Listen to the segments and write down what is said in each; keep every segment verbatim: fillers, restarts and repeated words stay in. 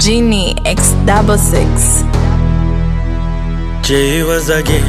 Genie X double six. Jay was again,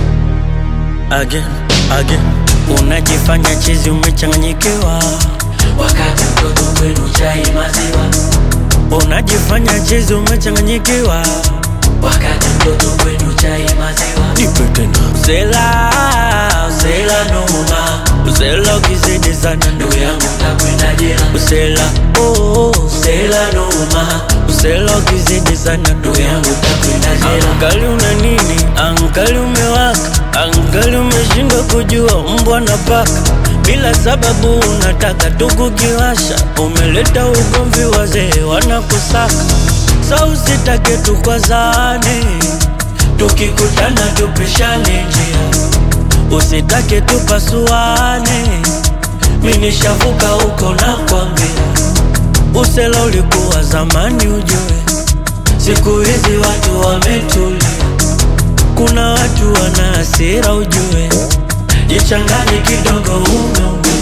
again, again. Unajifanya chizi umechanganyikiwa, wakati mtoto kwenu chai maziwa. Unajifanya chizi umechanganyikiwa, wakati mtoto kwenu chai maziwa. Nipe tena. Usela, usela noma, usela ukizidi sana ndugu yangu utakwenda jela. Usela, oh, usela noma, usela ukizidi sana ndugu yangu utakwenda jela. Angali una nini? Angali umewaka, angali umeshindwa kujua mbwa na paka. Bila sababu unataka tukukiwasha, umeleta ugomvi wazee wanakusaka. Sa usitake tukwazane, tukikutana tupishane njia. Usitake tupasuane, mimi nishavuka huko na kwambia. Usela ulikuwa zamani ujue, siku hizi watu wametulia. Kuna watu wana hasira ujue, jichanganye kidogo umeumia.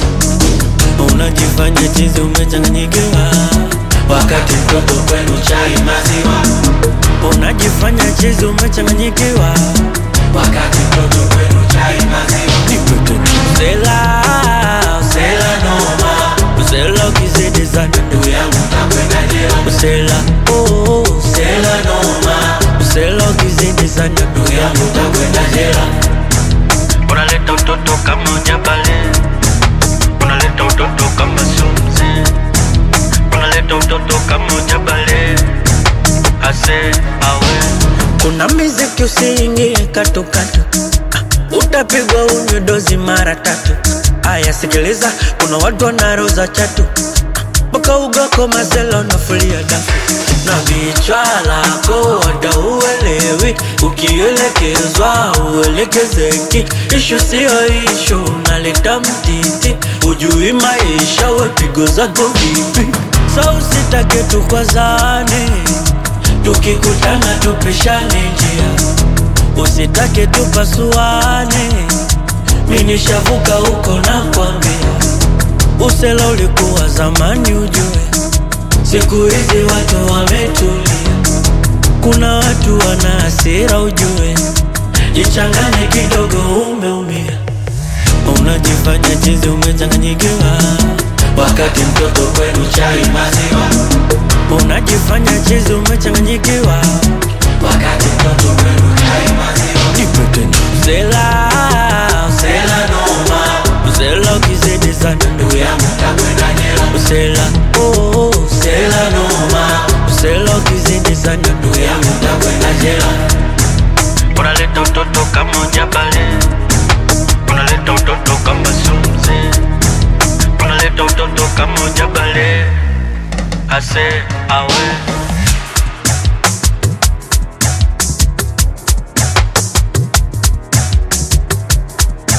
Unajifanya chizi umechanganyikiwa, wakati mtoto kwenu chai maziwa. Unajifanya chizi umechanganyikiwa, wakati mtoto kwenu chai maziwa. Usela, usela noma, usela ukizidi sana ndugu yangu utakwenda jela. Usela, oh, usela noma, usela ukizidi sana ndugu yangu utakwenda jela. Unaleta utoto kama ujabale, unaleta utoto kama sumzi, unaleta utoto kama ujabale. Ase awe, kuna miziki usiingie katu katu, ah, utapigwa unywe dozi mara tatu. Aya sikiliza, kuna watu wanaroza chatu, baka ugako mazelo na fulia dafu. Na vichwa lako wada uwelewi, ukielekezwa uelekezeki. Ishu siyo ishu, unaleta mtiti, ujui maisha wepigo zako vipi. Sa usitake tukwazane, tukikutana tupishane njia. Usitake tupasuane, mimi nishavuka huko na kwambia. Usela ulikuwa zamani ujue, siku hizi watu wametulia. Kuna watu wana hasira ujue, jichanganye kidogo umeumia. Unajifanya chizi umechanganyikiwa, wakati mtoto kwenu chai maziwa. Unajifanya chizi umechanganyikiwa, wakati mtoto kwenu chai maziwa. Nipe tena. Usela, usela noma, usela ukizidi sana ndugu yangu utakwenda jela. Usela, oh, usela noma, usela ukizidi sana ndugu yangu utakwenda jela. Unaleta utoto kama ujabale, unaleta utoto kama sumzi, unaleta utoto kama ujabale. Ase awe.